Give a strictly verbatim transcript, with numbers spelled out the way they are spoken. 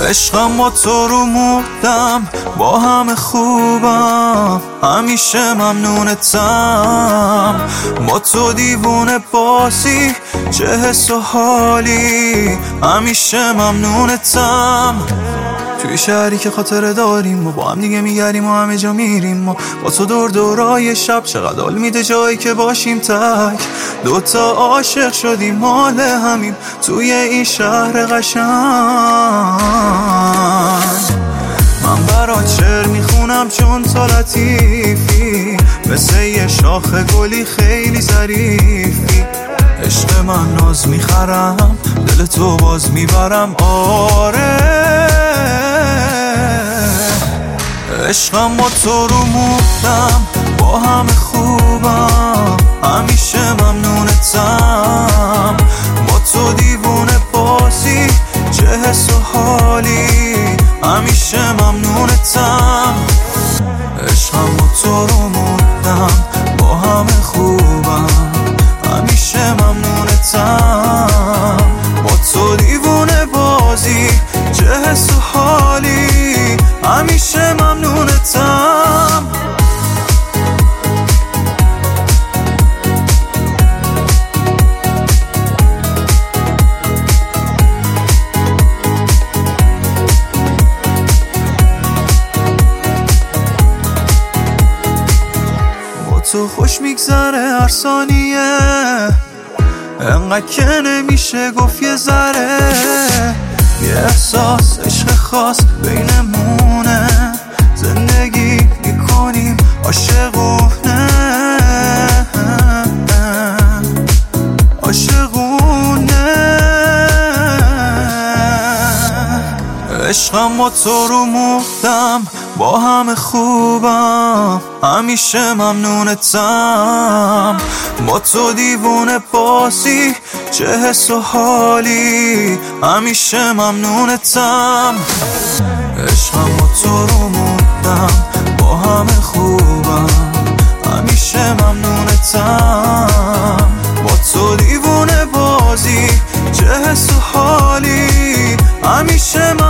عشقم با تو رو مردم، با همه خوبم، همیشه ممنونتم. با تو دیوونه بازی، چه حس و حالی، همیشه ممنونتم. توی شهری که خاطره داریم و با هم دیگه میگردیم و همه جا میریم و با تو دور دورای شب چقدر حال میده جایی که باشیم تک. دوتا عاشق شدیم مال همیم توی این شهر قشنگ. من برات شعر میخونم چون تو لطیفی، مثل یه شاخ گلی خیلی ظریفی. عشق من ناز میخرم، دل تو باز میبرم. آره عشقم با تو رو مردم، با همه خوبم، همیشه ممنونتم. با تو دیوونه بازی، چه حس و حالی، همیشه ممنونتم. عشقم با تو رو مردم، با همه خوبم، همیشه ممنونتم. با تو دیوونه بازی، چه حس و حالی، همیشه ممنونتم. با تو خوش میگذره هر ثانیه، انقدر که نمیشه گفت یه ذره. یه احساس عشق خاص بینمونه، زندگی میکنیم عاشقونه عاشقونه. عشقم با تو رو مردم، با همه خوبم، همیشه ممنونتم. با تو دیوونه بازی، چه حس و حالی، همیشه ممنونتم. عشقم با تو رو مردم، با همه خوبم، همیشه ممنونتم. با تو دیوونه بازی، چه حس و حالی، همیشه